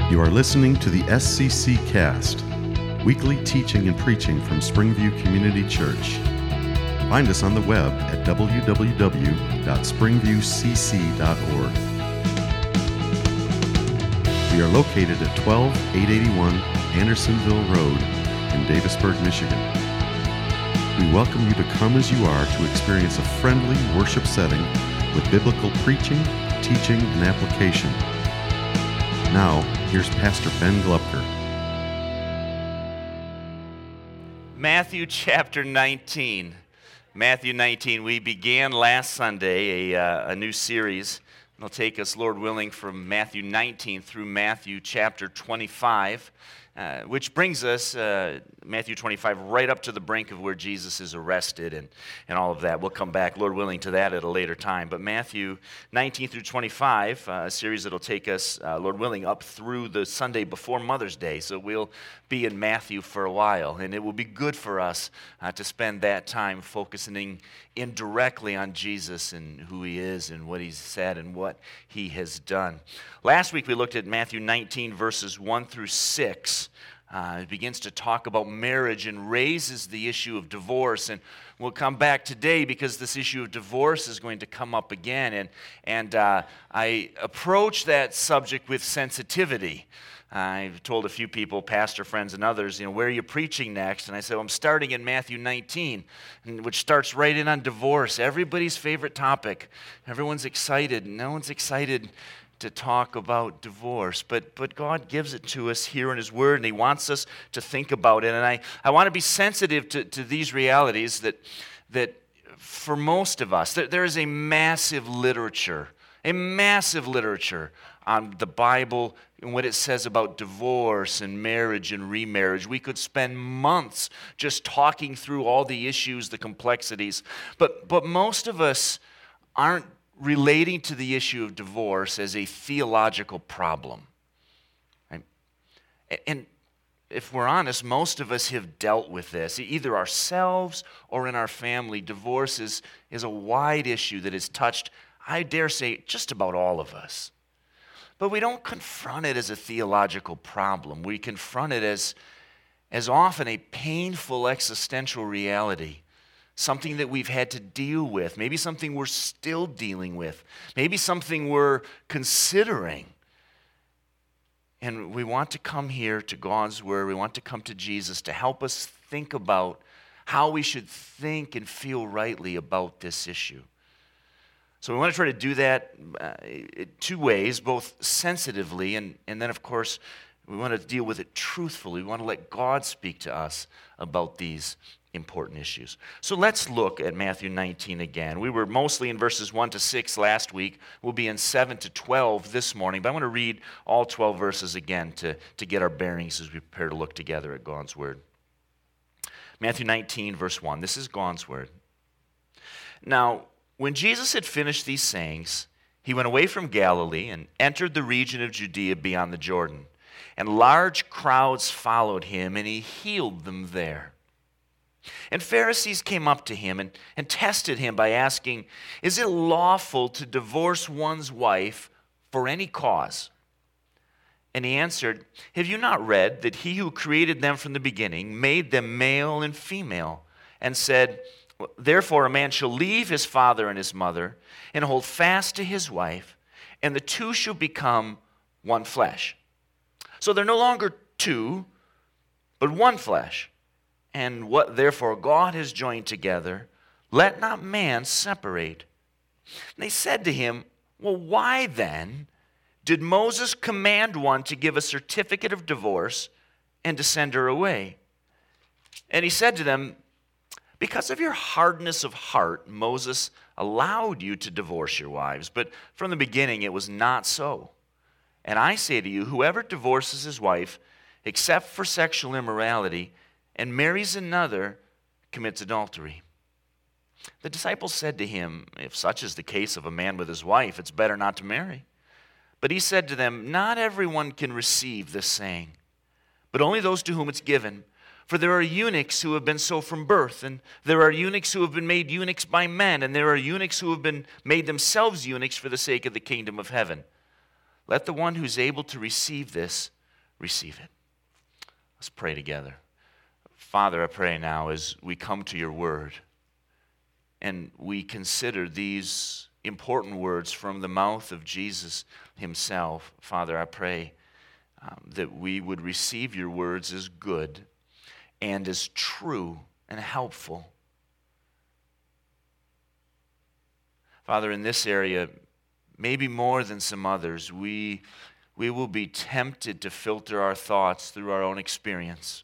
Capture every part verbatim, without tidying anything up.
You are listening to the S C C Cast, weekly teaching and preaching from Springview Community Church. Find us on the web at w w w dot springview c c dot org. We are located at twelve eight eighty-one Andersonville Road in Davisburg, Michigan. We welcome you to come as you are to experience a friendly worship setting with biblical preaching, teaching, and application. Now, here's Pastor Ben Glupker. Matthew chapter nineteen. Matthew nineteen. We began last Sunday a, uh, a new series. It'll take us, Lord willing, from Matthew nineteen through Matthew chapter twenty-five, uh, which brings us, uh, Matthew twenty-five, right up to the brink of where Jesus is arrested and, and all of that. We'll come back, Lord willing, to that at a later time. But Matthew nineteen through twenty-five, uh, a series that'll take us, uh, Lord willing, up through the Sunday before Mother's Day. So we'll be in Matthew for a while, and it will be good for us uh, to spend that time focusing indirectly on Jesus and who he is and what he's said and what he has done. Last week we looked at Matthew nineteen, verses one through six. Uh, it begins to talk about marriage and raises the issue of divorce. And we'll come back today because this issue of divorce is going to come up again. And, and uh, I approach that subject with sensitivity. I've told a few people, pastor friends and others, you know, where are you preaching next? And I said, well, I'm starting in Matthew nineteen, which starts right in on divorce. Everybody's favorite topic. Everyone's excited. No one's excited to talk about divorce, but but God gives it to us here in his word, and he wants us to think about it. And I, I want to be sensitive to, to these realities that that for most of us, there, there is a massive literature, a massive literature on the Bible and what it says about divorce and marriage and remarriage. We could spend months just talking through all the issues, the complexities, but but most of us aren't relating to the issue of divorce as a theological problem. Right? And if we're honest, most of us have dealt with this, either ourselves or in our family. Divorce is, is a wide issue that has touched, I dare say, just about all of us. But we don't confront it as a theological problem. We confront it as, as often a painful existential reality. Something that we've had to deal with, maybe something we're still dealing with, maybe something we're considering. And we want to come here to God's Word, we want to come to Jesus to help us think about how we should think and feel rightly about this issue. So we want to try to do that uh, two ways, both sensitively and, and then, of course, we want to deal with it truthfully. We want to let God speak to us about these important issues. So let's look at Matthew nineteen again. We were mostly in verses one to six last week. We'll be in seven to twelve this morning, but I want to read all twelve verses again to, to get our bearings as we prepare to look together at God's Word. Matthew nineteen, verse one. This is God's Word. Now, when Jesus had finished these sayings, he went away from Galilee and entered the region of Judea beyond the Jordan. And large crowds followed him, and he healed them there. And Pharisees came up to him and, and tested him by asking, is it lawful to divorce one's wife for any cause? And he answered, have you not read that he who created them from the beginning made them male and female, and said, therefore a man shall leave his father and his mother and hold fast to his wife, and the two shall become one flesh. So they're no longer two, but one flesh. And what therefore God has joined together, let not man separate. And they said to him, well, why then did Moses command one to give a certificate of divorce and to send her away? And he said to them, because of your hardness of heart, Moses allowed you to divorce your wives, but from the beginning it was not so. And I say to you, whoever divorces his wife, except for sexual immorality, and marries another, commits adultery. The disciples said to him, if such is the case of a man with his wife, it's better not to marry. But he said to them, not everyone can receive this saying, but only those to whom it's given. For there are eunuchs who have been so from birth, and there are eunuchs who have been made eunuchs by men, and there are eunuchs who have been made themselves eunuchs for the sake of the kingdom of heaven. Let the one who's able to receive this receive it. Let's pray together. Father, I pray now as we come to your word and we consider these important words from the mouth of Jesus himself, Father, I pray um, that we would receive your words as good and as true and helpful. Father, in this area, maybe more than some others, we, we will be tempted to filter our thoughts through our own experience.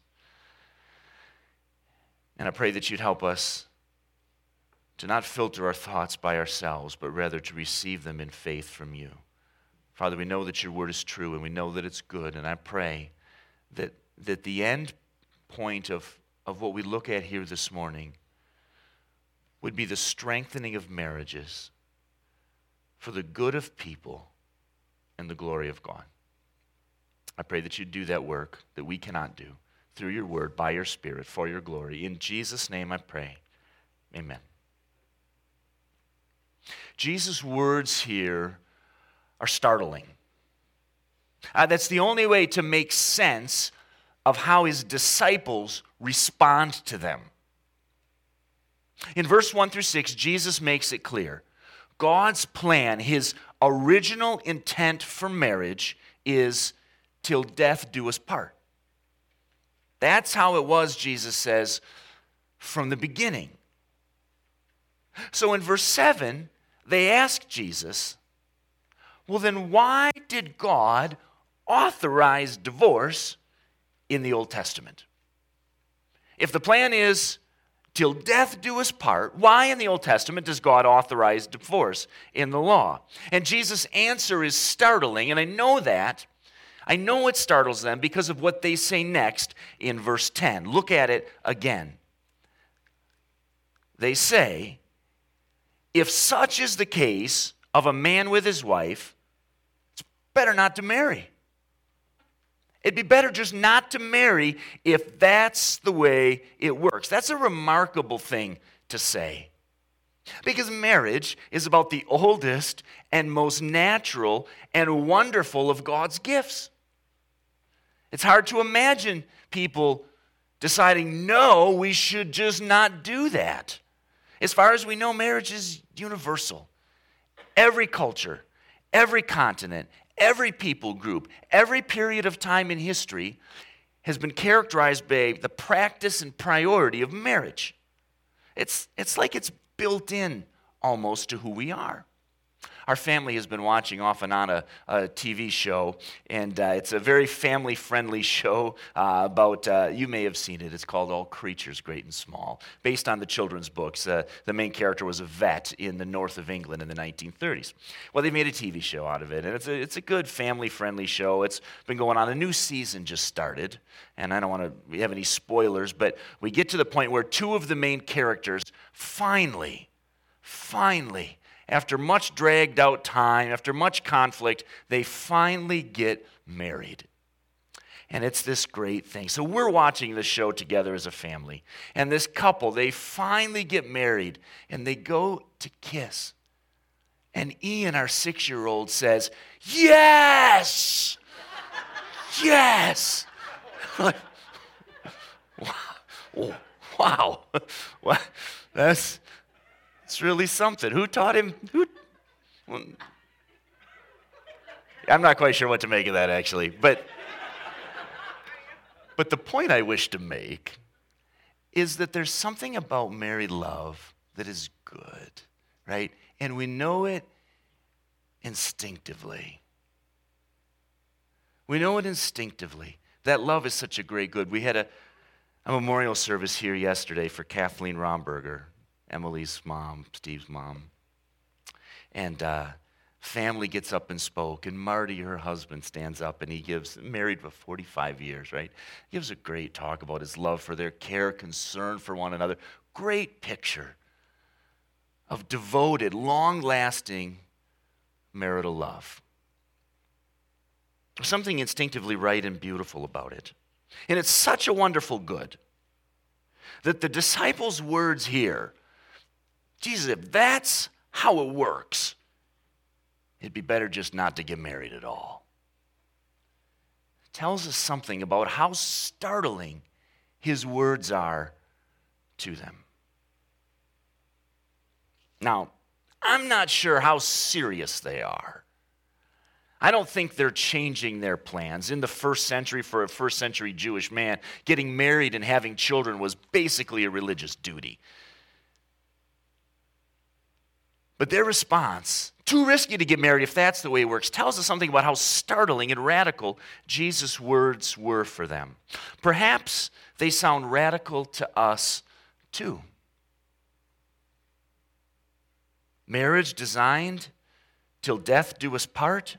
And I pray that you'd help us to not filter our thoughts by ourselves, but rather to receive them in faith from you. Father, we know that your word is true and we know that it's good, and I pray that, that the end point of, of what we look at here this morning would be the strengthening of marriages for the good of people and the glory of God. I pray that you do that work that we cannot do through your word, by your Spirit, for your glory. In Jesus' name I pray. Amen. Jesus' words here are startling. Uh, that's the only way to make sense of how his disciples respond to them. In verse one through six, Jesus makes it clear. God's plan, his original intent for marriage is till death do us part. That's how it was, Jesus says, from the beginning. So in verse seven, they ask Jesus, well then why did God authorize divorce in the Old Testament? If the plan is till death do us part, why in the Old Testament does God authorize divorce in the law? And Jesus' answer is startling, and I know that. I know it startles them because of what they say next in verse ten. Look at it again. They say, if such is the case of a man with his wife, it's better not to marry. It'd be better just not to marry if that's the way it works. That's a remarkable thing to say. Because marriage is about the oldest and most natural and wonderful of God's gifts. It's hard to imagine people deciding, no, we should just not do that. As far as we know, marriage is universal. Every culture, every continent, every people group, every period of time in history has been characterized by the practice and priority of marriage. It's, it's like it's built in almost to who we are. Our family has been watching off and on a, a T V show, and uh, it's a very family-friendly show uh, about, uh, you may have seen it, it's called All Creatures Great and Small, based on the children's books. Uh, the main character was a vet in the north of England in the nineteen thirties. Well, they made a T V show out of it, and it's a, it's a good family-friendly show. It's been going on. A new season just started, and I don't want to have any spoilers, but we get to the point where two of the main characters finally, finally, after much dragged out time, after much conflict, they finally get married. And it's this great thing. So we're watching this show together as a family. And this couple, they finally get married and they go to kiss. And Ian, our six-year-old, says, yes! Yes! Like, wow. Wow. Wow. That's... It's really something. Who taught him? Who? Well, I'm not quite sure what to make of that, actually. But, but the point I wish to make is that there's something about married love that is good, right? And we know it instinctively. We know it instinctively. That love is such a great good. We had a, a memorial service here yesterday for Kathleen Romberger, Emily's mom, Steve's mom. And uh, family gets up and spoke, and Marty, her husband, stands up and he gives, married for forty-five years, right? He gives a great talk about his love for their care, concern for one another. Great picture of devoted, long-lasting marital love. There's something instinctively right and beautiful about it. And it's such a wonderful good that the disciples' words here, Jesus, if that's how it works, it'd be better just not to get married at all. tells us something about how startling his words are to them. Now, I'm not sure how serious they are. I don't think they're changing their plans. In the first century, for a first century Jewish man, getting married and having children was basically a religious duty. But their response, too risky to get married if that's the way it works, tells us something about how startling and radical Jesus' words were for them. Perhaps they sound radical to us too. Marriage designed till death do us part?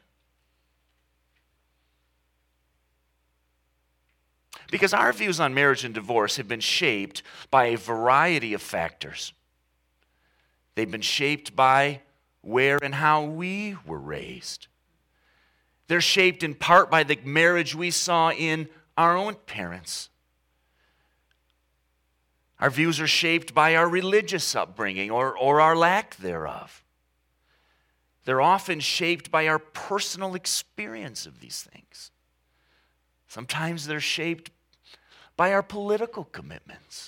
Because our views on marriage and divorce have been shaped by a variety of factors. They've been shaped by where and how we were raised. They're shaped in part by the marriage we saw in our own parents. Our views are shaped by our religious upbringing or, or our lack thereof. They're often shaped by our personal experience of these things. Sometimes they're shaped by our political commitments.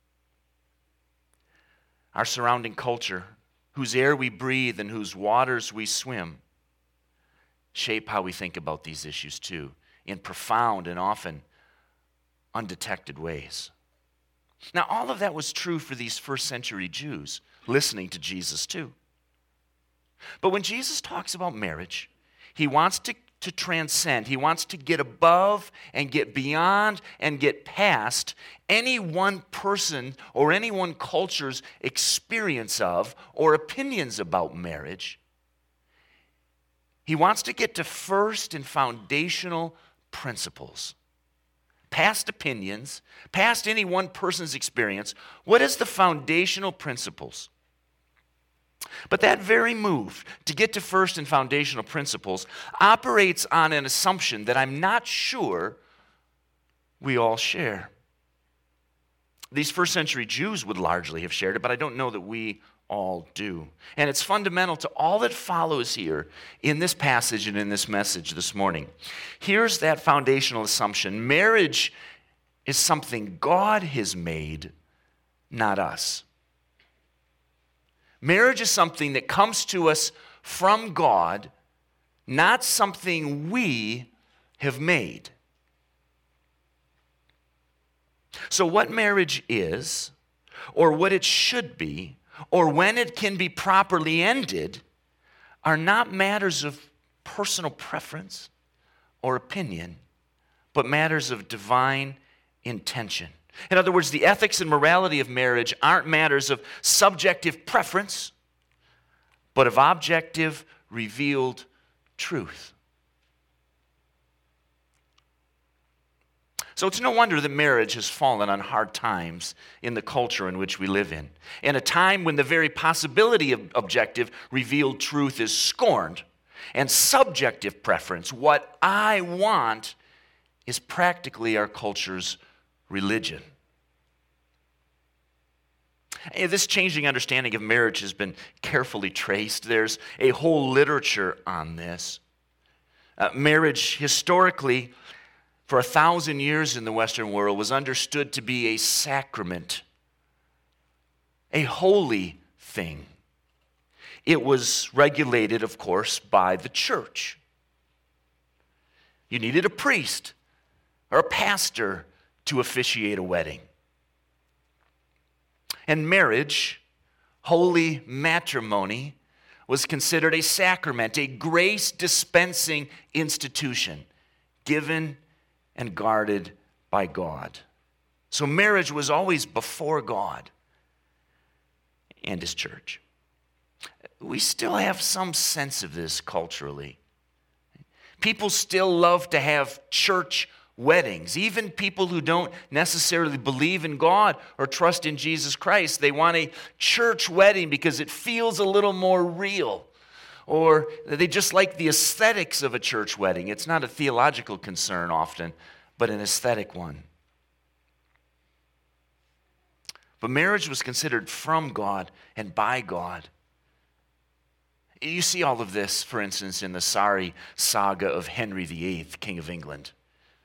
Our surrounding culture, whose air we breathe and whose waters we swim, shape how we think about these issues too, in profound and often undetected ways. Now, all of that was true for these first century Jews listening to Jesus too. But when Jesus talks about marriage, he wants to, to transcend, he wants to get above and get beyond and get past any one person or any one culture's experience of or opinions about marriage. He wants to get to first and foundational principles. Past opinions, past any one person's experience, what is the foundational principles? But that very move to get to first and foundational principles operates on an assumption that I'm not sure we all share. These first century Jews would largely have shared it, but I don't know that we all do. And it's fundamental to all that follows here in this passage and in this message this morning. Here's that foundational assumption. Marriage is something God has made, not us. Marriage is something that comes to us from God, not something we have made. So what marriage is, or what it should be, or when it can be properly ended, are not matters of personal preference or opinion, but matters of divine intention. In other words, the ethics and morality of marriage aren't matters of subjective preference, but of objective, revealed truth. So it's no wonder that marriage has fallen on hard times in the culture in which we live in. In a time when the very possibility of objective, revealed truth is scorned, and subjective preference, what I want, is practically our culture's religion. This changing understanding of marriage has been carefully traced. There's a whole literature on this. Uh, marriage, historically, for a thousand years in the Western world, was understood to be a sacrament, a holy thing. It was regulated, of course, by the church. You needed a priest or a pastor to officiate a wedding. And marriage, holy matrimony, was considered a sacrament, a grace-dispensing institution given and guarded by God. So marriage was always before God and His church. We still have some sense of this culturally. People still love to have church weddings. Even people who don't necessarily believe in God or trust in Jesus Christ, they want a church wedding because it feels a little more real. Or they just like the aesthetics of a church wedding. It's not a theological concern often, but an aesthetic one. But marriage was considered from God and by God. You see all of this, for instance, in the sorry saga of Henry the Eighth, King of England.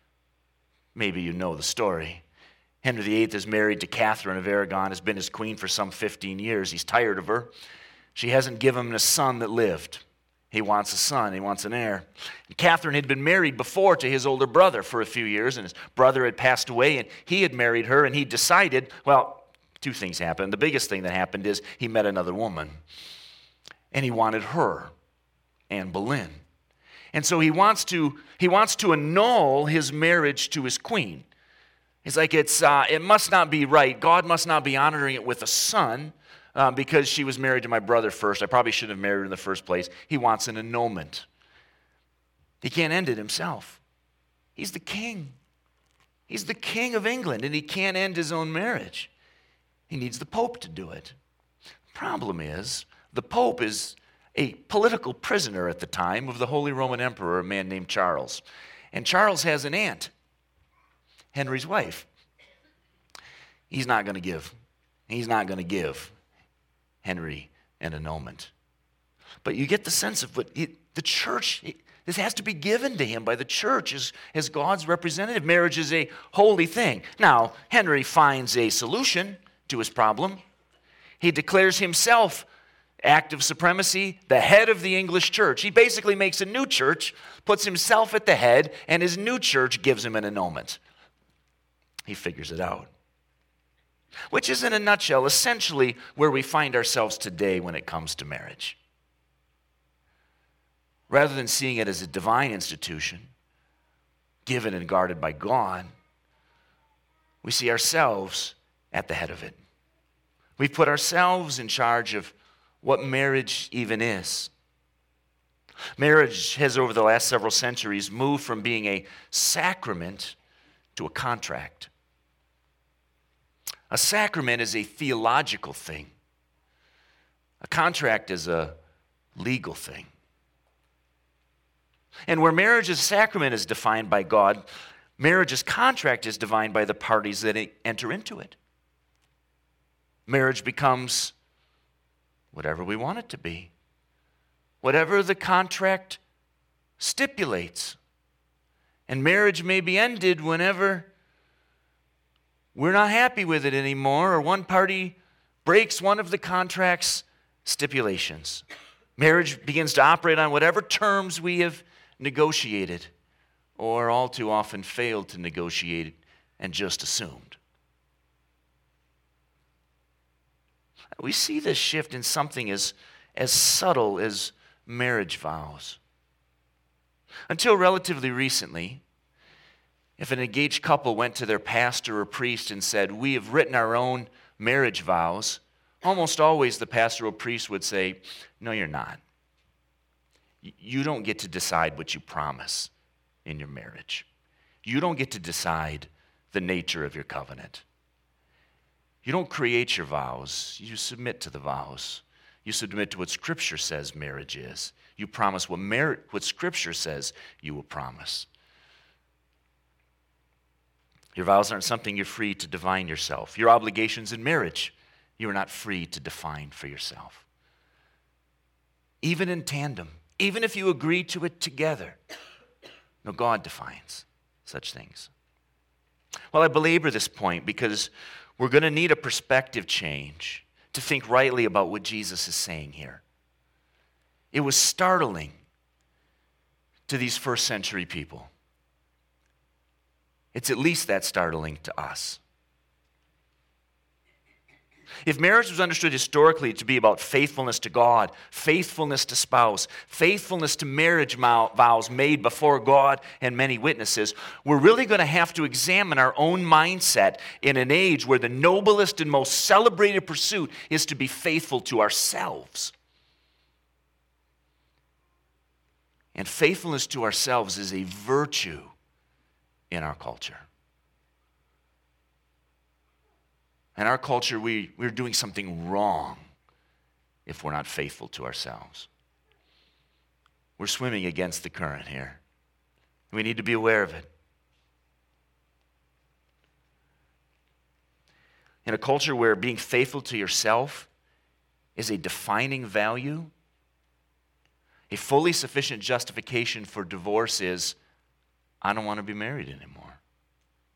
Maybe you know the story. Henry the Eighth is married to Catherine of Aragon, has been his queen for some fifteen years. He's tired of her. She hasn't given him a son that lived. He wants a son. He wants an heir. And Catherine had been married before to his older brother for a few years, and his brother had passed away, and he had married her, and he decided, well, two things happened. The biggest thing that happened is he met another woman, and he wanted her, Anne Boleyn. And so he wants to he wants to annul his marriage to his queen. He's like, it's uh, it must not be right. God must not be honoring it with a son uh, because she was married to my brother first. I probably shouldn't have married her in the first place. He wants an annulment. He can't end it himself. He's the king. He's the king of England, and he can't end his own marriage. He needs the Pope to do it. The problem is, the Pope is a political prisoner at the time of the Holy Roman Emperor, a man named Charles. And Charles has an aunt, Henry's wife. He's not going to give. He's not going to give Henry an annulment. But you get the sense of what it, the church, it, this has to be given to him by the church as, as God's representative. Marriage is a holy thing. Now, Henry finds a solution to his problem. He declares himself active supremacy, the head of the English church. He basically makes a new church, puts himself at the head, and his new church gives him an annulment. He figures it out. Which is, in a nutshell, essentially where we find ourselves today when it comes to marriage. Rather than seeing it as a divine institution, given and guarded by God, we see ourselves at the head of it. We've put ourselves in charge of what marriage even is. Marriage has, over the last several centuries, moved from being a sacrament to a contract. A sacrament is a theological thing. A contract is a legal thing. And where marriage as a sacrament is defined by God, marriage as contract is defined by the parties that enter into it. Marriage becomes whatever we want it to be. Whatever the contract stipulates. And marriage may be ended whenever we're not happy with it anymore, or one party breaks one of the contract's stipulations. Marriage begins to operate on whatever terms we have negotiated, or all too often failed to negotiate and just assumed. We see this shift in something as, as subtle as marriage vows. Until relatively recently, if an engaged couple went to their pastor or priest and said, "We have written our own marriage vows," almost always the pastor or priest would say, "No, you're not. You don't get to decide what you promise in your marriage. You don't get to decide the nature of your covenant. You don't create your vows. You submit to the vows. You submit to what Scripture says marriage is. You promise what, mar- what Scripture says you will promise. Your vows aren't something you're free to define yourself. Your obligations in marriage, you are not free to define for yourself. Even in tandem, even if you agree to it together, no, God defines such things. Well, I belabor this point because we're going to need a perspective change to think rightly about what Jesus is saying here. It was startling to these first century people. It's at least that startling to us. If marriage was understood historically to be about faithfulness to God, faithfulness to spouse, faithfulness to marriage vows made before God and many witnesses, we're really going to have to examine our own mindset in an age where the noblest and most celebrated pursuit is to be faithful to ourselves. And faithfulness to ourselves is a virtue in our culture. In our culture, we, we're doing something wrong if we're not faithful to ourselves. We're swimming against the current here. We need to be aware of it. In a culture where being faithful to yourself is a defining value, a fully sufficient justification for divorce is, I don't want to be married anymore.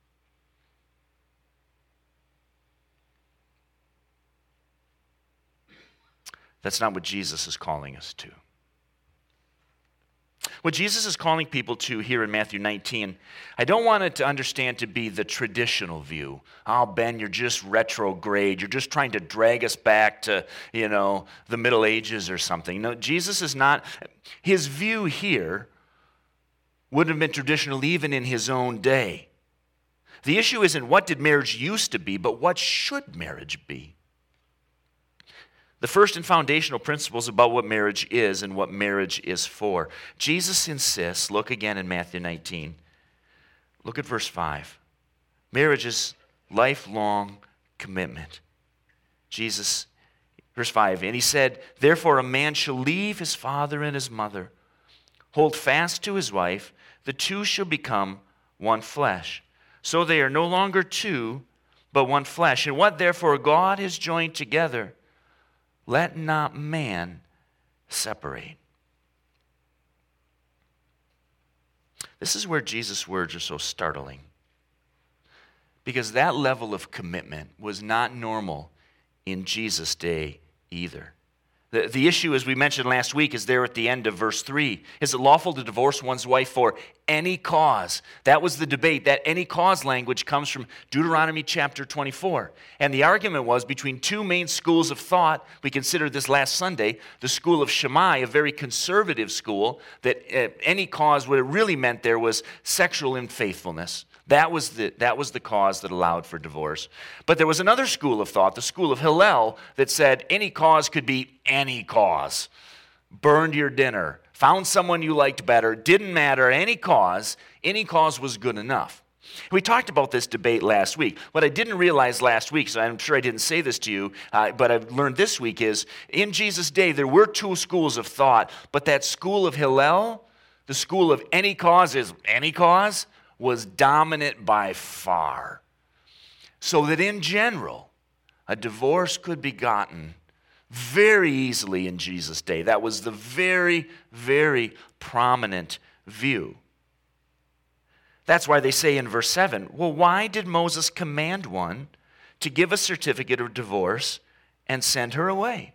That's not what Jesus is calling us to. What Jesus is calling people to here in Matthew nineteen, I don't want it to understand to be the traditional view. Oh, Ben, you're just retrograde. You're just trying to drag us back to, you know, the Middle Ages or something. No, Jesus is not, his view here wouldn't have been traditional even in his own day. The issue isn't what did marriage used to be, but what should marriage be? The first and foundational principles about what marriage is and what marriage is for. Jesus insists, look again in Matthew nineteen. Look at verse five. Marriage is lifelong commitment. Jesus, verse five, and he said, therefore a man shall leave his father and his mother, hold fast to his wife, the two shall become one flesh. So they are no longer two, but one flesh. And what therefore God has joined together, let not man separate. This is where Jesus' words are so startling. Because that level of commitment was not normal in Jesus' day either. The, the issue, as we mentioned last week, is there at the end of verse three. Is it lawful to divorce one's wife for any cause? That was the debate. That any cause language comes from Deuteronomy chapter twenty-four. And the argument was between two main schools of thought. We considered this last Sunday. The school of Shammai, a very conservative school, that uh, any cause, what it really meant there was sexual unfaithfulness. That was, the, that was the cause that allowed for divorce. But there was another school of thought, the school of Hillel, that said any cause could be any cause. Burned your dinner, found someone you liked better, didn't matter, any cause, any cause was good enough. We talked about this debate last week. What I didn't realize last week, so I'm sure I didn't say this to you, uh, but I've learned this week is, in Jesus' day, there were two schools of thought, but that school of Hillel, the school of any cause is any cause, was dominant by far. So that in general, a divorce could be gotten very easily in Jesus' day. That was the very, very prominent view. That's why they say in verse seven, well, why did Moses command one to give a certificate of divorce and send her away?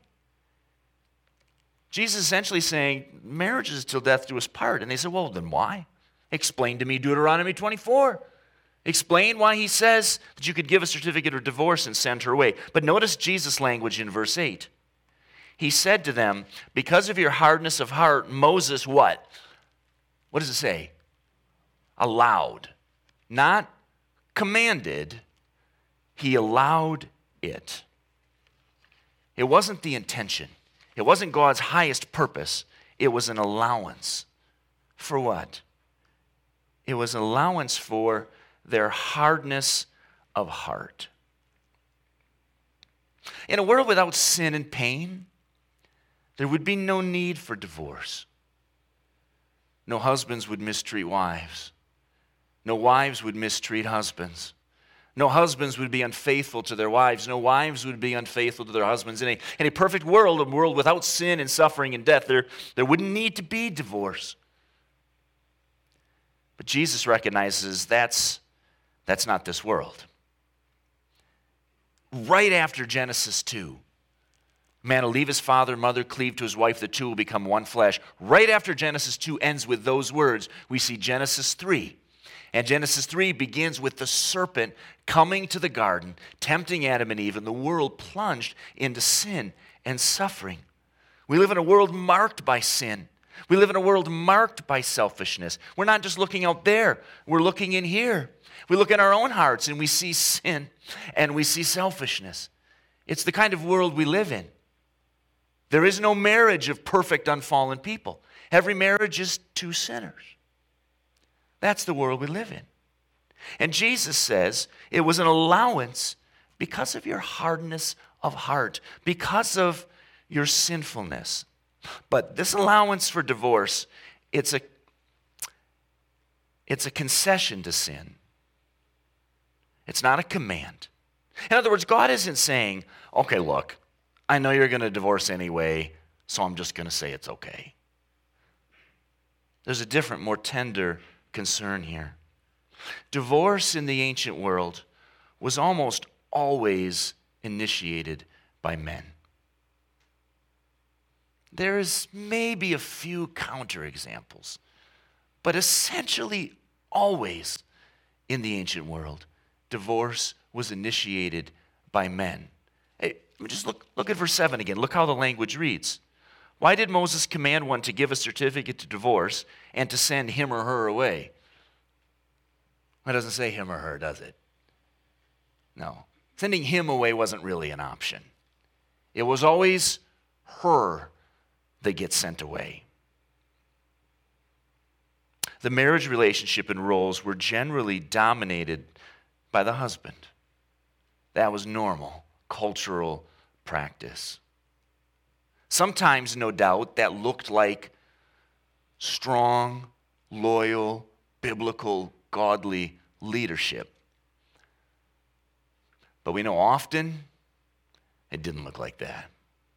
Jesus is essentially saying, marriage is till death do us part. And they said, well, then why? Explain to me Deuteronomy twenty-four. Explain why he says that you could give a certificate of divorce and send her away. But notice Jesus' language in verse eight. He said to them, because of your hardness of heart, Moses what? What does it say? Allowed. Not commanded. He allowed it. It wasn't the intention. It wasn't God's highest purpose. It was an allowance. For what? It was an allowance for their hardness of heart. In a world without sin and pain, there would be no need for divorce. No husbands would mistreat wives. No wives would mistreat husbands. No husbands would be unfaithful to their wives. No wives would be unfaithful to their husbands. In a, in a perfect world, a world without sin and suffering and death, there, there wouldn't need to be divorce. But Jesus recognizes that's, that's not this world. Right after Genesis two, man will leave his father and mother, cleave to his wife, the two will become one flesh. Right after Genesis two ends with those words, we see Genesis three. And Genesis three begins with the serpent coming to the garden, tempting Adam and Eve, and the world plunged into sin and suffering. We live in a world marked by sin. We live in a world marked by selfishness. We're not just looking out there. We're looking in here. We look in our own hearts and we see sin and we see selfishness. It's the kind of world we live in. There is no marriage of perfect, unfallen people. Every marriage is two sinners. That's the world we live in. And Jesus says it was an allowance because of your hardness of heart, because of your sinfulness. But this allowance for divorce, it's a, it's a concession to sin. It's not a command. In other words, God isn't saying, okay, look, I know you're going to divorce anyway, so I'm just going to say it's okay. There's a different, more tender concern here. Divorce in the ancient world was almost always initiated by men. There's maybe a few counterexamples, but essentially always in the ancient world, divorce was initiated by men. Hey, just look, look at verse seven again. Look how the language reads. Why did Moses command one to give a certificate to divorce and to send him or her away? It doesn't say him or her, does it? No. Sending him away wasn't really an option. It was always her that gets sent away. The marriage relationship and roles were generally dominated by the husband. That was normal, cultural practice. Sometimes, no doubt, that looked like strong, loyal, biblical, godly leadership. But we know often it didn't look like that.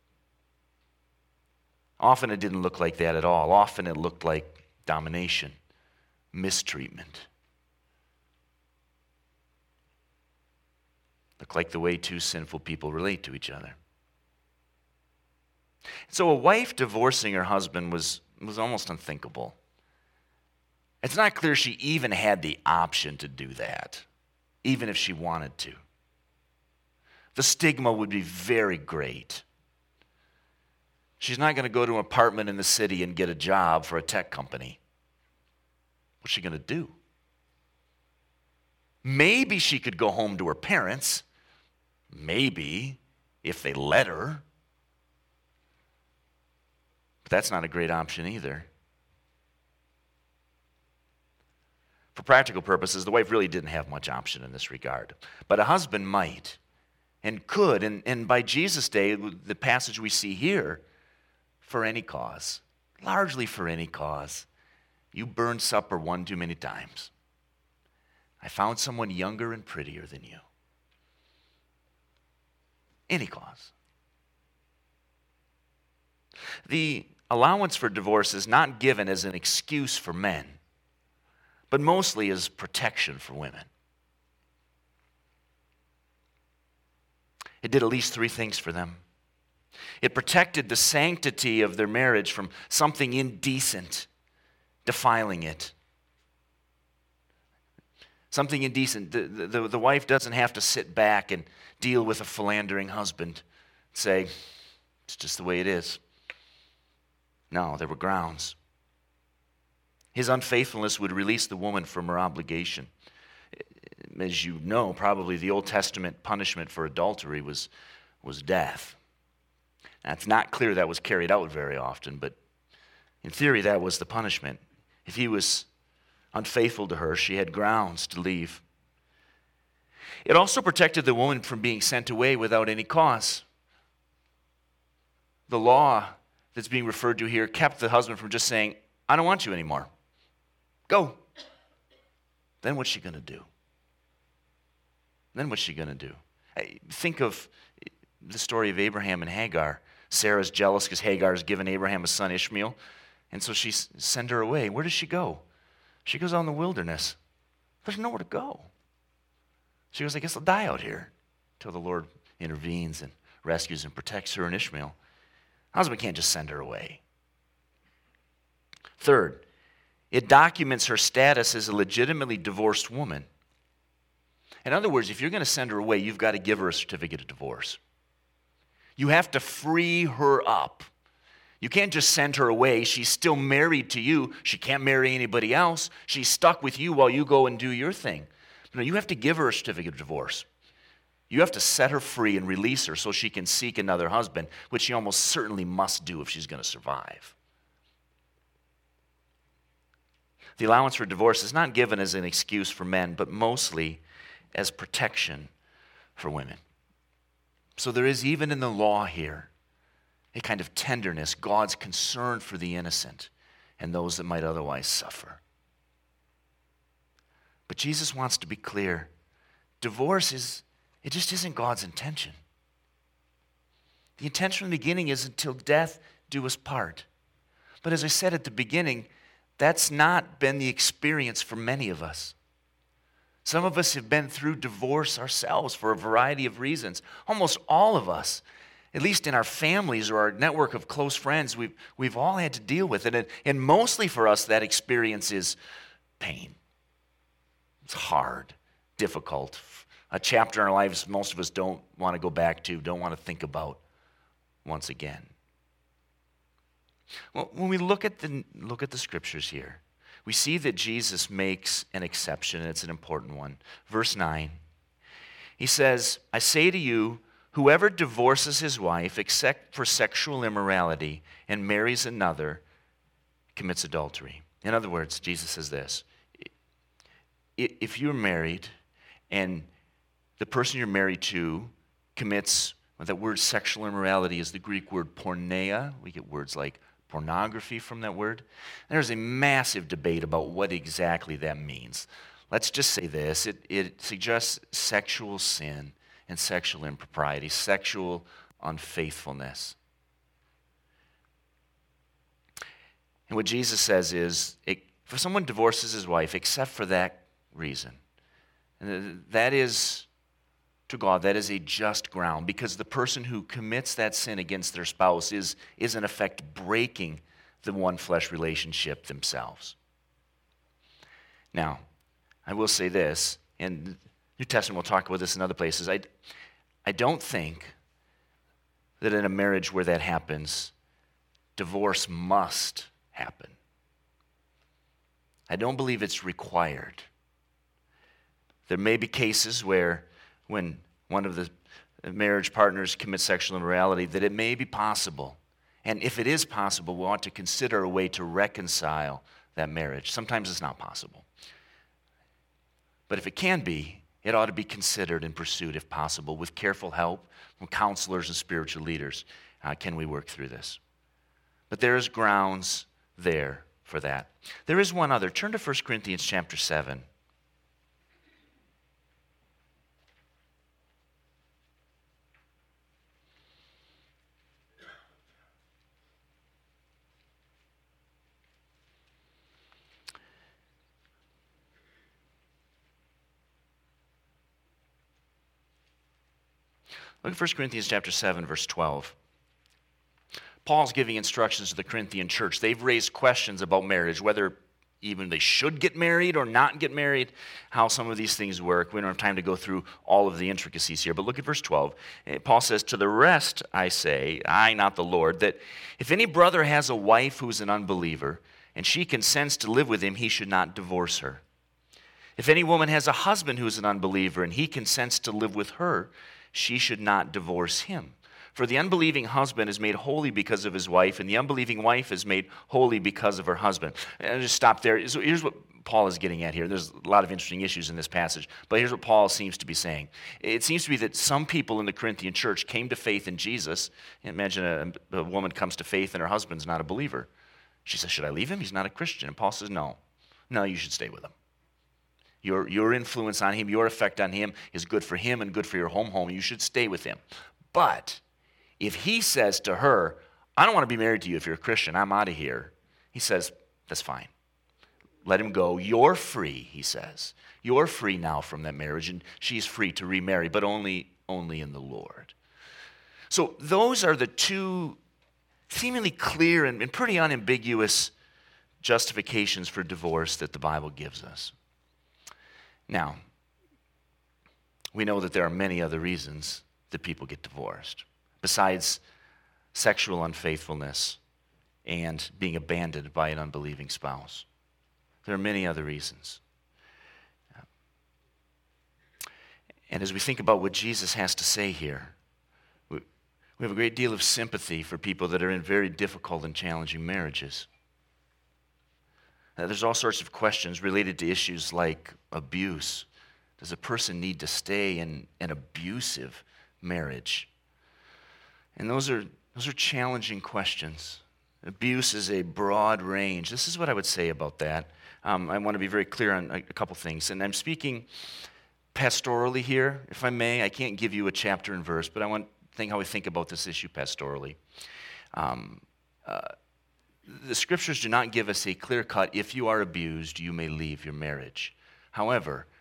Often it didn't look like that at all. Often it looked like domination, mistreatment. Looked like the way two sinful people relate to each other. So a wife divorcing her husband was, was almost unthinkable. It's not clear she even had the option to do that, even if she wanted to. The stigma would be very great. She's not going to go to an apartment in the city and get a job for a tech company. What's she going to do? Maybe she could go home to her parents. Maybe, if they let her. But that's not a great option either. For practical purposes, the wife really didn't have much option in this regard. But a husband might and could, and, and by Jesus' day, the passage we see here, for any cause, largely for any cause. You burned supper one too many times. I found someone younger and prettier than you. Any cause. The allowance for divorce is not given as an excuse for men, but mostly as protection for women. It did at least three things for them. It protected the sanctity of their marriage from something indecent defiling it. Something indecent. The, the, the wife doesn't have to sit back and deal with a philandering husband and say, it's just the way it is. No, there were grounds. His unfaithfulness would release the woman from her obligation. As you know, probably the Old Testament punishment for adultery was, was death. Now, it's not clear that was carried out very often, but in theory that was the punishment. If he was unfaithful to her, she had grounds to leave. It also protected the woman from being sent away without any cause. The law that's being referred to here kept the husband from just saying, I don't want you anymore. Go. Then what's she going to do? Then what's she going to do? Think of the story of Abraham and Hagar. Sarah's jealous because Hagar has given Abraham a son, Ishmael, and so she sends her away. Where does she go? She goes out in the wilderness. There's nowhere to go. She goes, I guess I'll die out here, until the Lord intervenes and rescues and protects her and Ishmael. Husband can't just send her away. Third, it documents her status as a legitimately divorced woman. In other words, if you're going to send her away, you've got to give her a certificate of divorce. You have to free her up. You can't just send her away. She's still married to you. She can't marry anybody else. She's stuck with you while you go and do your thing. No, you have to give her a certificate of divorce. You have to set her free and release her so she can seek another husband, which she almost certainly must do if she's going to survive. The allowance for divorce is not given as an excuse for men, but mostly as protection for women. So there is, even in the law here, a kind of tenderness, God's concern for the innocent and those that might otherwise suffer. But Jesus wants to be clear. Divorce is, it just isn't God's intention. The intention from the beginning is until death do us part. But as I said at the beginning, that's not been the experience for many of us. Some of us have been through divorce ourselves for a variety of reasons. Almost all of us at least in our families or our network of close friends, we've, we've all had to deal with it. And, and mostly for us, that experience is pain. It's hard, difficult, a chapter in our lives most of us don't want to go back to, don't want to think about once again. Well, when we look at the look at the scriptures here, we see that Jesus makes an exception, and it's an important one. Verse nine, he says, I say to you, whoever divorces his wife except for sexual immorality and marries another commits adultery. In other words, Jesus says this, if you're married and the person you're married to commits, well, that word sexual immorality is the Greek word porneia. We get words like pornography from that word. There's a massive debate about what exactly that means. Let's just say this. It, it suggests sexual sin and sexual impropriety, sexual unfaithfulness. And what Jesus says is, it, if someone divorces his wife except for that reason, and that is, to God, that is a just ground, because the person who commits that sin against their spouse is, is in effect breaking the one-flesh relationship themselves. Now, I will say this, and New Testament will talk about this in other places. I, I don't think that in a marriage where that happens, divorce must happen. I don't believe it's required. There may be cases where when one of the marriage partners commits sexual immorality, that it may be possible. And if it is possible, we want to consider a way to reconcile that marriage. Sometimes it's not possible. But if it can be, it ought to be considered and pursued, if possible, with careful help from counselors and spiritual leaders. Uh, can we work through this? But there is grounds there for that. There is one other. Turn to First Corinthians chapter seven. Look at First Corinthians chapter seven, verse twelve. Paul's giving instructions to the Corinthian church. They've raised questions about marriage, whether even they should get married or not get married, how some of these things work. We don't have time to go through all of the intricacies here, but look at verse twelve. Paul says, to the rest I say, I, not the Lord, that if any brother has a wife who is an unbeliever, and she consents to live with him, he should not divorce her. If any woman has a husband who is an unbeliever, and he consents to live with her, she should not divorce him. For the unbelieving husband is made holy because of his wife, and the unbelieving wife is made holy because of her husband. And I'll just stop there. So here's what Paul is getting at here. There's a lot of interesting issues in this passage, but here's what Paul seems to be saying. It seems to be that some people in the Corinthian church came to faith in Jesus. Imagine a, a woman comes to faith and her husband's not a believer. She says, should I leave him? He's not a Christian. And Paul says, no. No, you should stay with him. Your, your influence on him, your effect on him is good for him and good for your home home. You should stay with him. But if he says to her, I don't want to be married to you if you're a Christian, I'm out of here, he says, that's fine. Let him go. You're free, he says. You're free now from that marriage, and she's free to remarry, but only, only in the Lord. So those are the two seemingly clear and, and pretty unambiguous justifications for divorce that the Bible gives us. Now, we know that there are many other reasons that people get divorced, besides sexual unfaithfulness and being abandoned by an unbelieving spouse. There are many other reasons. And as we think about what Jesus has to say here, we have a great deal of sympathy for people that are in very difficult and challenging marriages. There's all sorts of questions related to issues like abuse. Does a person need to stay in an abusive marriage? And those are those are challenging questions. Abuse is a broad range. This is what I would say about that. Um, I want to be very clear on a, a couple things. And I'm speaking pastorally here, if I may. I can't give you a chapter and verse, but I want to think how we think about this issue pastorally. Um, uh, The scriptures do not give us a clear cut, if you are abused, you may leave your marriage. However,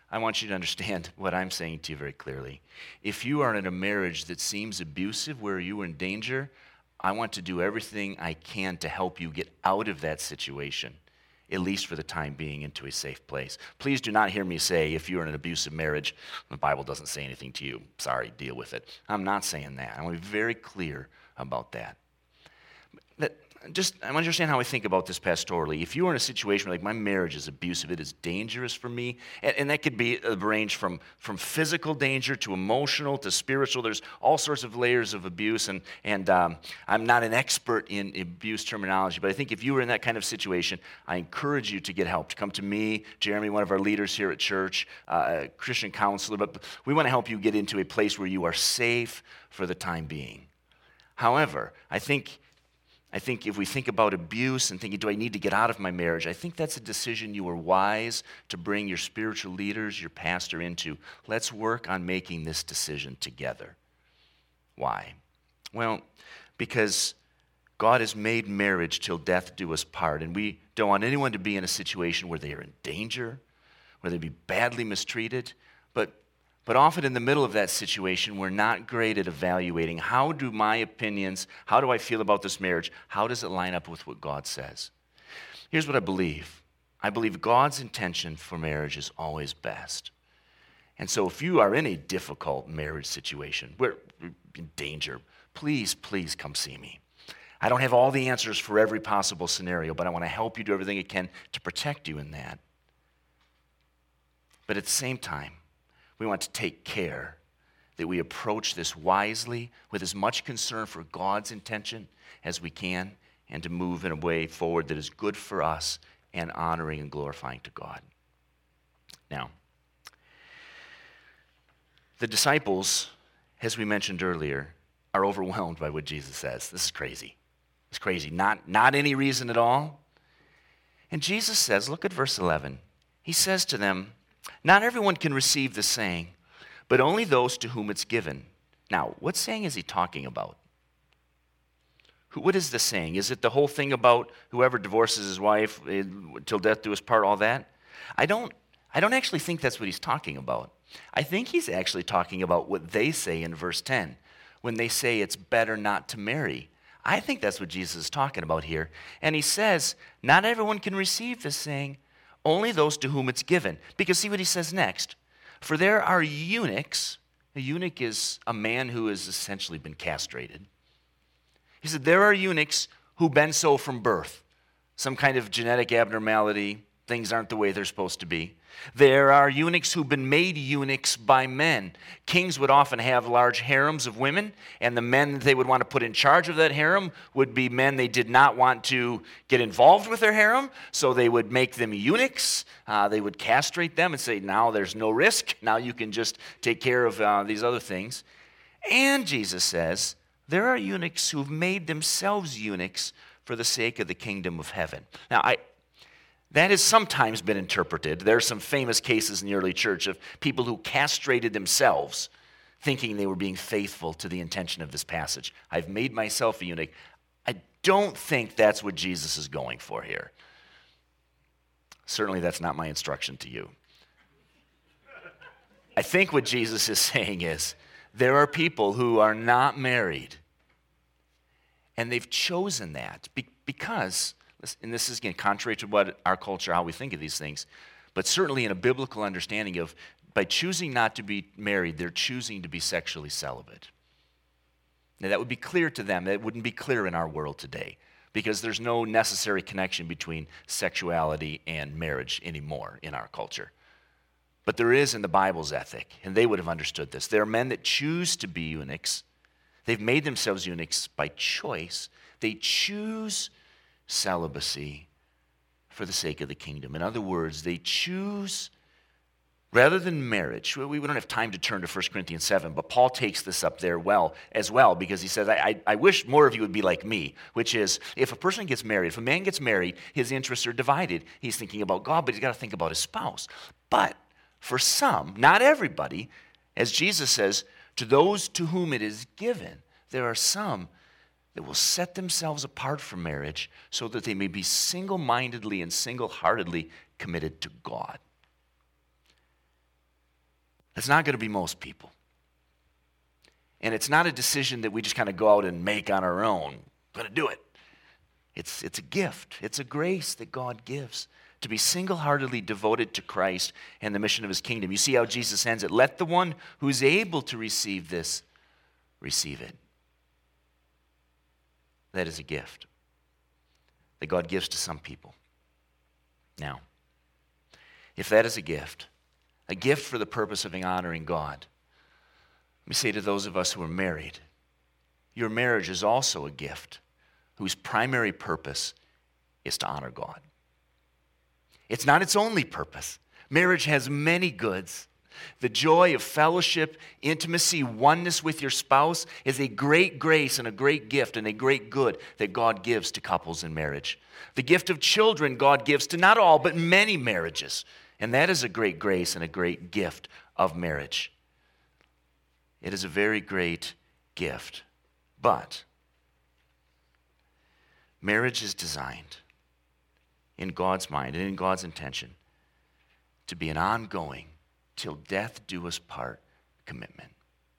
I want you to understand what I'm saying to you very clearly. If you are in a marriage that seems abusive, where you are in danger, I want to do everything I can to help you get out of that situation, at least for the time being, into a safe place. Please do not hear me say, if you're in an abusive marriage, the Bible doesn't say anything to you. Sorry, deal with it. I'm not saying that. I want to be very clear about that. That just, I want to understand how I think about this pastorally. If you are in a situation where, like, my marriage is abusive, it is dangerous for me, and, and that could be a range from, from physical danger to emotional to spiritual. There's all sorts of layers of abuse, and, and um, I'm not an expert in abuse terminology, but I think if you were in that kind of situation, I encourage you to get help, to come to me, Jeremy, one of our leaders here at church, uh, a Christian counselor, but we want to help you get into a place where you are safe for the time being. However, I think I think if we think about abuse and thinking, do I need to get out of my marriage? I think that's a decision you are wise to bring your spiritual leaders, your pastor into. Let's work on making this decision together. Why? Well, because God has made marriage till death do us part, and we don't want anyone to be in a situation where they are in danger, where they be badly mistreated, but But often in the middle of that situation, we're not great at evaluating, how do my opinions, how do I feel about this marriage, how does it line up with what God says? Here's what I believe. I believe God's intention for marriage is always best. And so if you are in a difficult marriage situation, we're in danger, please, please come see me. I don't have all the answers for every possible scenario, but I want to help you do everything I can to protect you in that. But at the same time, we want to take care that we approach this wisely with as much concern for God's intention as we can, and to move in a way forward that is good for us and honoring and glorifying to God. Now, the disciples, as we mentioned earlier, are overwhelmed by what Jesus says. This is crazy. It's crazy. Not, not any reason at all. And Jesus says, look at verse eleven. He says to them, not everyone can receive the saying, but only those to whom it's given. Now, what saying is he talking about? Who, what is the saying? Is it the whole thing about whoever divorces his wife eh, till death do us part, all that? I don't, I don't actually think that's what he's talking about. I think he's actually talking about what they say in verse ten, when they say it's better not to marry. I think that's what Jesus is talking about here. And he says, not everyone can receive this saying, only those to whom it's given. Because see what he says next. For there are eunuchs. A eunuch is a man who has essentially been castrated. He said, there are eunuchs who've been so from birth. Some kind of genetic abnormality. Things aren't the way they're supposed to be. There are eunuchs who've been made eunuchs by men. Kings would often have large harems of women, and the men that they would want to put in charge of that harem would be men they did not want to get involved with their harem, so they would make them eunuchs. Uh, they would castrate them and say, now there's no risk. Now you can just take care of uh, these other things. And Jesus says, there are eunuchs who've made themselves eunuchs for the sake of the kingdom of heaven. Now, I... That has sometimes been interpreted. There are some famous cases in the early church of people who castrated themselves, thinking they were being faithful to the intention of this passage. I've made myself a eunuch. I don't think that's what Jesus is going for here. Certainly that's not my instruction to you. I think what Jesus is saying is, there are people who are not married, and they've chosen that because... and this is, again, contrary to what our culture, how we think of these things, but certainly in a biblical understanding of, by choosing not to be married, they're choosing to be sexually celibate. Now, that would be clear to them. That wouldn't be clear in our world today, because there's no necessary connection between sexuality and marriage anymore in our culture. But there is in the Bible's ethic, and they would have understood this. There are men that choose to be eunuchs. They've made themselves eunuchs by choice. They choose celibacy for the sake of the kingdom. In other words, they choose, rather than marriage, we don't have time to turn to First Corinthians seven, but Paul takes this up there well as well, because he says, I, I, I wish more of you would be like me, which is, if a person gets married, if a man gets married, his interests are divided. He's thinking about God, but he's got to think about his spouse. But for some, not everybody, as Jesus says, to those to whom it is given, there are some that will set themselves apart from marriage so that they may be single-mindedly and single-heartedly committed to God. That's not going to be most people. And it's not a decision that we just kind of go out and make on our own. I'm going to do it. It's, it's a gift. It's a grace that God gives to be single-heartedly devoted to Christ and the mission of his kingdom. You see how Jesus ends it. Let the one who's able to receive this, receive it. That is a gift that God gives to some people. Now, if that is a gift, a gift for the purpose of honoring God, let me say to those of us who are married, your marriage is also a gift whose primary purpose is to honor God. It's not its only purpose. Marriage has many goods. The joy of fellowship, intimacy, oneness with your spouse is a great grace and a great gift and a great good that God gives to couples in marriage. The gift of children God gives to not all, but many marriages. And that is a great grace and a great gift of marriage. It is a very great gift. But marriage is designed in God's mind and in God's intention to be an ongoing, till death do us part commitment.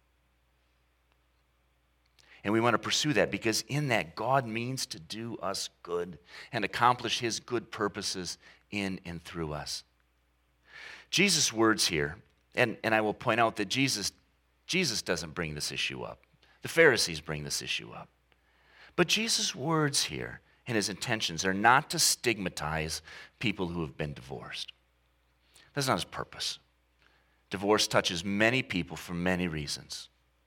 And we want to pursue that because in that God means to do us good and accomplish his good purposes in and through us. Jesus' words here, and, and I will point out that Jesus Jesus doesn't bring this issue up. The Pharisees bring this issue up. But Jesus' words here and his intentions are not to stigmatize people who have been divorced. That's not his purpose. Divorce touches many people for many reasons.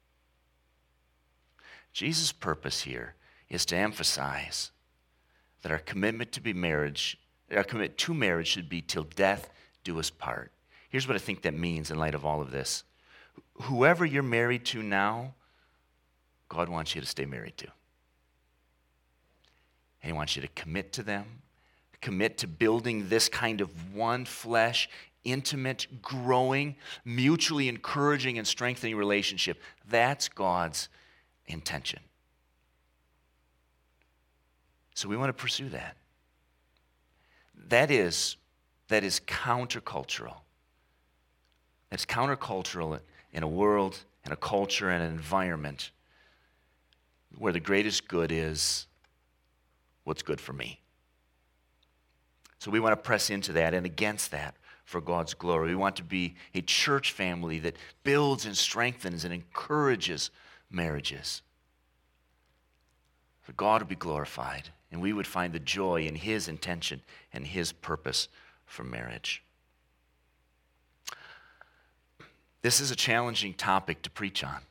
Jesus' purpose here is to emphasize that our commitment to be marriage, our commitment to marriage should be till death do us part. Here's what I think that means in light of all of this. Whoever you're married to now, God wants you to stay married to. And he wants you to commit to them, commit to building this kind of one flesh, intimate, growing, mutually encouraging and strengthening relationship. That's God's intention. So we want to pursue that. That is, that is countercultural. That's countercultural in a world, in a culture, and an environment where the greatest good is what's good for me. So we want to press into that and against that for God's glory. We want to be a church family that builds and strengthens and encourages marriages. For God would be glorified, and we would find the joy in his intention and his purpose for marriage. This is a challenging topic to preach on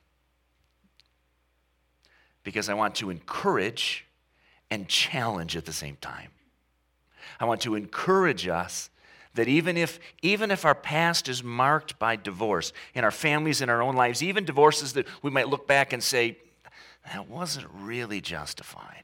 because I want to encourage and challenge at the same time. I want to encourage us that even if, even if our past is marked by divorce in our families, in our own lives, even divorces that we might look back and say, that wasn't really justified,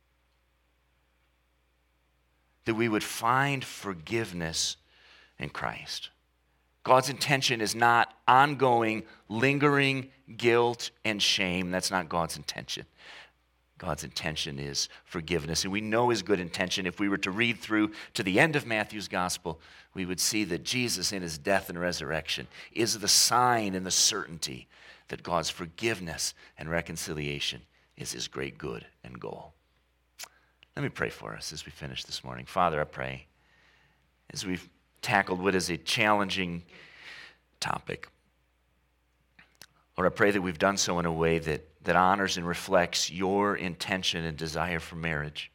that we would find forgiveness in Christ. God's intention is not ongoing, lingering guilt and shame. That's not God's intention. God's intention is forgiveness. And we know his good intention. If we were to read through to the end of Matthew's gospel, we would see that Jesus in his death and resurrection is the sign and the certainty that God's forgiveness and reconciliation is his great good and goal. Let me pray for us as we finish this morning. Father, I pray, as we've tackled what is a challenging topic, Lord, I pray that we've done so in a way that, that honors and reflects your intention and desire for marriage.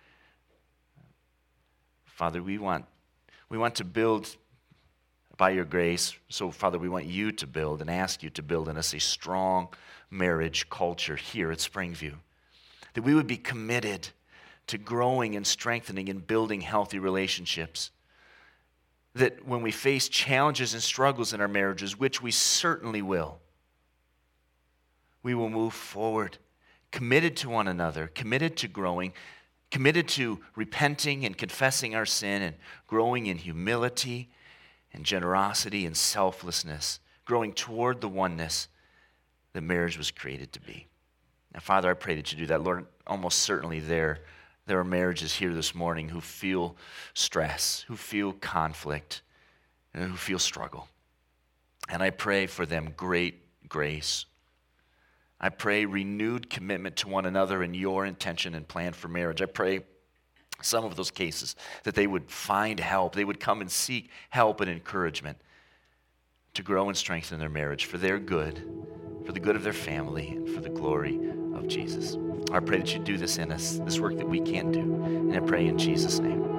Father, we want, we want to build by your grace. So, Father, we want you to build and ask you to build in us a strong marriage culture here at Springview. That we would be committed to growing and strengthening and building healthy relationships. That when we face challenges and struggles in our marriages, which we certainly will, we will move forward, committed to one another, committed to growing, committed to repenting and confessing our sin and growing in humility and generosity and selflessness, growing toward the oneness that marriage was created to be. Now, Father, I pray that you do that. Lord, almost certainly there, there are marriages here this morning who feel stress, who feel conflict, and who feel struggle. And I pray for them great grace. I pray renewed commitment to one another in your intention and plan for marriage. I pray some of those cases that they would find help. They would come and seek help and encouragement to grow and strengthen their marriage for their good, for the good of their family, and for the glory of Jesus. I pray that you do this in us, this work that we can't do. And I pray in Jesus' name.